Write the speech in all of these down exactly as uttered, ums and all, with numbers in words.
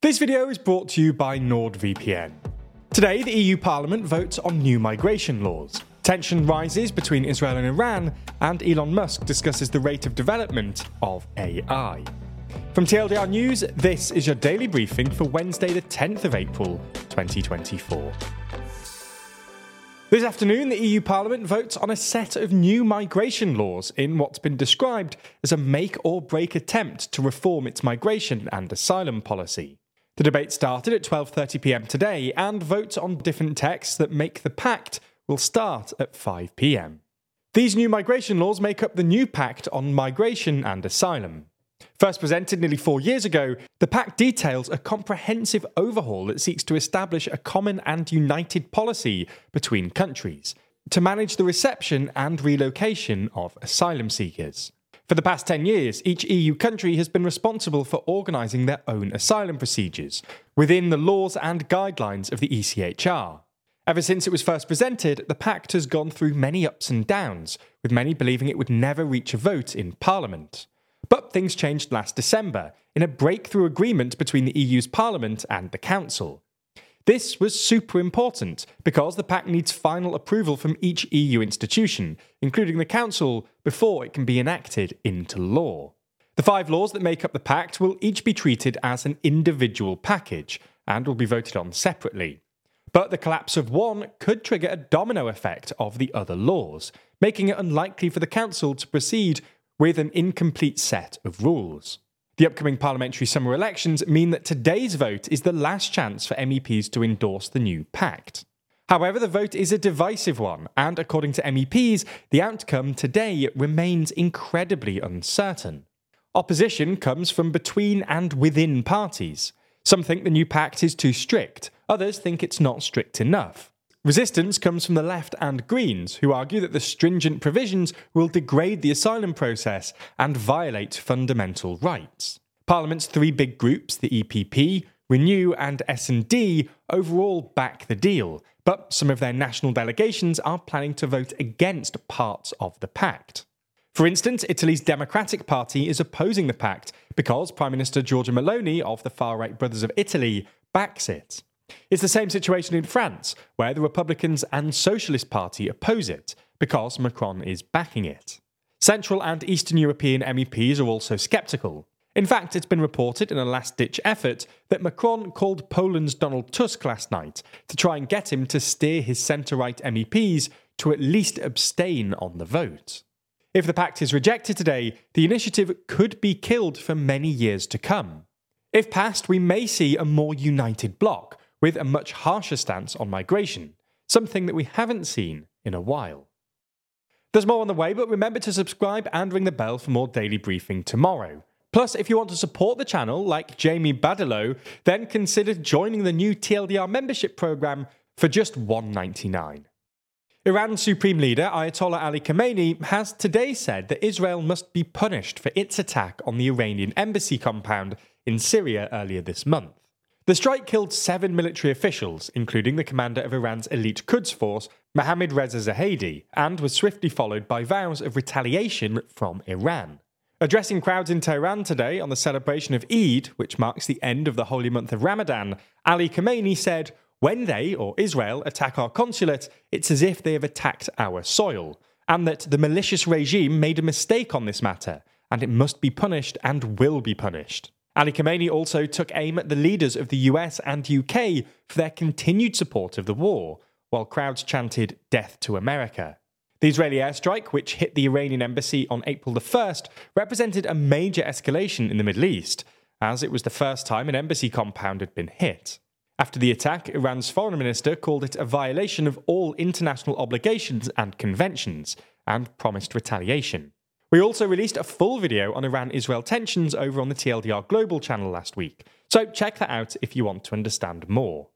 This video is brought to you by NordVPN. Today, the E U Parliament votes on new migration laws. Tension rises between Israel and Iran, and Elon Musk discusses the rate of development of A I. From T L D R News, this is your daily briefing for Wednesday the tenth of April, twenty twenty-four. This afternoon, the E U Parliament votes on a set of new migration laws in what's been described as a make-or-break attempt to reform its migration and asylum policy. The debate started at twelve thirty p m today, and votes on different texts that make the pact will start at five p m. These new migration laws make up the new Pact on Migration and Asylum. First presented nearly four years ago, the pact details a comprehensive overhaul that seeks to establish a common and united policy between countries to manage the reception and relocation of asylum seekers. For the past ten years, each E U country has been responsible for organising their own asylum procedures within the laws and guidelines of the E C H R. Ever since it was first presented, the pact has gone through many ups and downs, with many believing it would never reach a vote in Parliament. But things changed last December in a breakthrough agreement between the E U's Parliament and the Council. This was super important because the pact needs final approval from each E U institution, including the Council, before it can be enacted into law. The five laws that make up the pact will each be treated as an individual package and will be voted on separately. But the collapse of one could trigger a domino effect of the other laws, making it unlikely for the Council to proceed with an incomplete set of rules. The upcoming parliamentary summer elections mean that today's vote is the last chance for M E Ps to endorse the new pact. However, the vote is a divisive one, and according to M E Ps, the outcome today remains incredibly uncertain. Opposition comes from between and within parties. Some think the new pact is too strict, others think it's not strict enough. Resistance comes from the left and Greens, who argue that the stringent provisions will degrade the asylum process and violate fundamental rights. Parliament's three big groups, the E P P, Renew and S and D, overall back the deal, but some of their national delegations are planning to vote against parts of the pact. For instance, Italy's Democratic Party is opposing the pact because Prime Minister Giorgia Meloni of the far-right Brothers of Italy backs it. It's the same situation in France, where the Republicans and Socialist Party oppose it, because Macron is backing it. Central and Eastern European M E Ps are also sceptical. In fact, it's been reported in a last-ditch effort that Macron called Poland's Donald Tusk last night to try and get him to steer his centre-right M E Ps to at least abstain on the vote. If the pact is rejected today, the initiative could be killed for many years to come. If passed, we may see a more united bloc, with a much harsher stance on migration, something that we haven't seen in a while. There's more on the way, but remember to subscribe and ring the bell for more daily briefing tomorrow. Plus, if you want to support the channel, like Jamie Badillo, then consider joining the new T L D R membership program for just one dollar ninety-nine. Iran's Supreme Leader Ayatollah Ali Khamenei has today said that Israel must be punished for its attack on the Iranian embassy compound in Syria earlier this month. The strike killed seven military officials, including the commander of Iran's elite Quds force, Mohammad Reza Zahedi, and was swiftly followed by vows of retaliation from Iran. Addressing crowds in Tehran today on the celebration of Eid, which marks the end of the holy month of Ramadan, Ali Khamenei said, "When they, or Israel, attack our consulate, it's as if they have attacked our soil, and that the malicious regime made a mistake on this matter, and it must be punished and will be punished." Ali Khamenei also took aim at the leaders of the U S and U K for their continued support of the war, while crowds chanted "Death to America." The Israeli airstrike, which hit the Iranian embassy on April the first, represented a major escalation in the Middle East, as it was the first time an embassy compound had been hit. After the attack, Iran's foreign minister called it a violation of all international obligations and conventions, and promised retaliation. We also released a full video on Iran-Israel tensions over on the T L D R Global channel last week, so check that out if you want to understand more.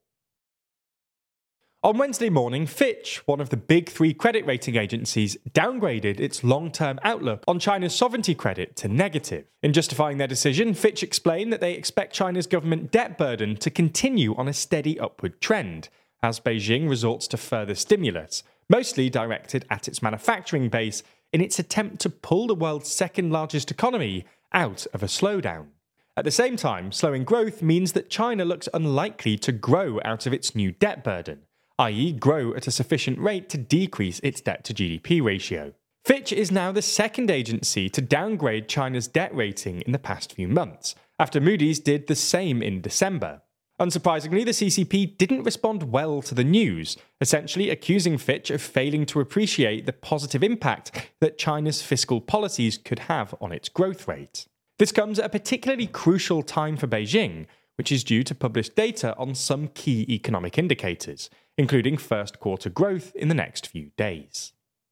On Wednesday morning, Fitch, one of the big three credit rating agencies, downgraded its long-term outlook on China's sovereignty credit to negative. In justifying their decision, Fitch explained that they expect China's government debt burden to continue on a steady upward trend, as Beijing resorts to further stimulus, mostly directed at its manufacturing base, in its attempt to pull the world's second-largest economy out of a slowdown. At the same time, slowing growth means that China looks unlikely to grow out of its new debt burden, that is grow at a sufficient rate to decrease its debt to G D P ratio. Fitch is now the second agency to downgrade China's debt rating in the past few months, after Moody's did the same in December. Unsurprisingly, the C C P didn't respond well to the news, essentially accusing Fitch of failing to appreciate the positive impact that China's fiscal policies could have on its growth rate. This comes at a particularly crucial time for Beijing, which is due to publish data on some key economic indicators, including first quarter growth in the next few days.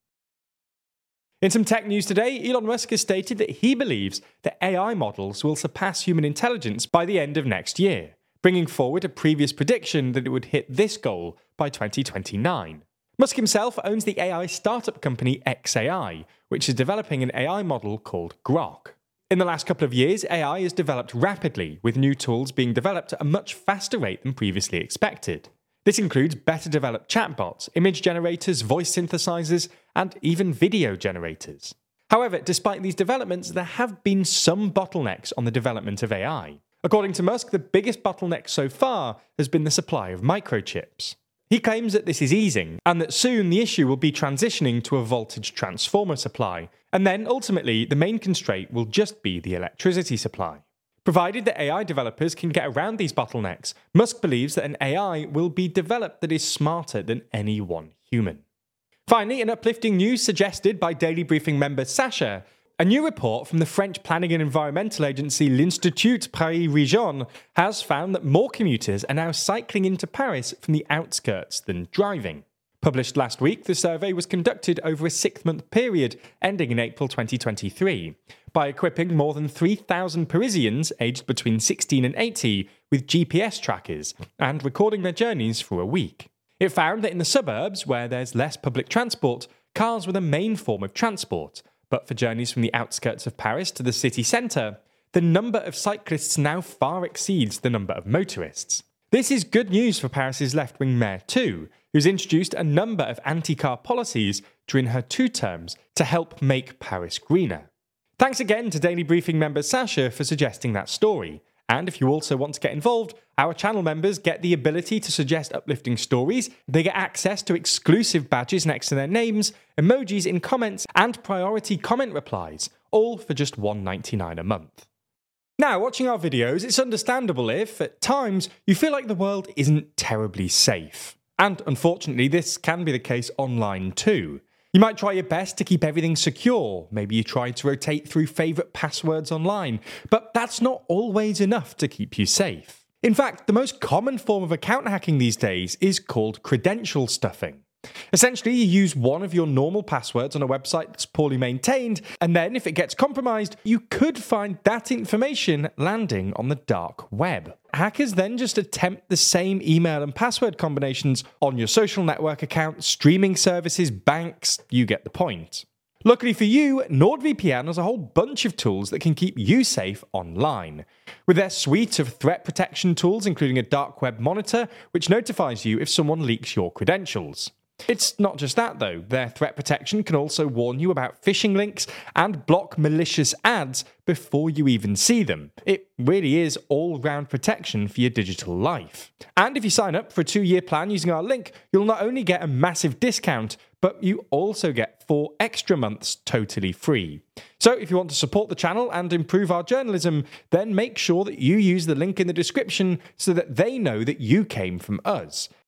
In some tech news today, Elon Musk has stated that he believes that A I models will surpass human intelligence by the end of next year, bringing forward a previous prediction that it would hit this goal by twenty twenty-nine. Musk himself owns the A I startup company X A I, which is developing an A I model called Grok. In the last couple of years, A I has developed rapidly, with new tools being developed at a much faster rate than previously expected. This includes better developed chatbots, image generators, voice synthesizers, and even video generators. However, despite these developments, there have been some bottlenecks on the development of A I. According to Musk, the biggest bottleneck so far has been the supply of microchips. He claims that this is easing, and that soon the issue will be transitioning to a voltage transformer supply, and then ultimately the main constraint will just be the electricity supply. Provided that A I developers can get around these bottlenecks, Musk believes that an A I will be developed that is smarter than any one human. Finally, an uplifting news suggested by Daily Briefing member Sasha. A new report from the French planning and environmental agency L'Institut Paris Région has found that more commuters are now cycling into Paris from the outskirts than driving. Published last week, the survey was conducted over a six-month period ending in April twenty twenty-three by equipping more than three thousand Parisians aged between sixteen and eighty with G P S trackers and recording their journeys for a week. It found that in the suburbs, where there's less public transport, cars were the main form of transport, but for journeys from the outskirts of Paris to the city centre, the number of cyclists now far exceeds the number of motorists. This is good news for Paris's left-wing mayor too, who's introduced a number of anti-car policies during her two terms to help make Paris greener. Thanks again to Daily Briefing member Sasha for suggesting that story. And if you also want to get involved, our channel members get the ability to suggest uplifting stories, they get access to exclusive badges next to their names, emojis in comments, and priority comment replies, all for just one dollar ninety-nine a month. Now, watching our videos, it's understandable if, at times, you feel like the world isn't terribly safe. And unfortunately, this can be the case online too. You might try your best to keep everything secure, maybe you try to rotate through favourite passwords online, but that's not always enough to keep you safe. In fact, the most common form of account hacking these days is called credential stuffing. Essentially, you use one of your normal passwords on a website that's poorly maintained, and then if it gets compromised, you could find that information landing on the dark web. Hackers then just attempt the same email and password combinations on your social network account, streaming services, banks, you get the point. Luckily for you, NordVPN has a whole bunch of tools that can keep you safe online. With their suite of threat protection tools, including a dark web monitor, which notifies you if someone leaks your credentials. It's not just that though, their threat protection can also warn you about phishing links and block malicious ads before you even see them. It really is all-round protection for your digital life. And if you sign up for a two-year plan using our link, you'll not only get a massive discount, but you also get four extra months totally free. So if you want to support the channel and improve our journalism, then make sure that you use the link in the description so that they know that you came from us.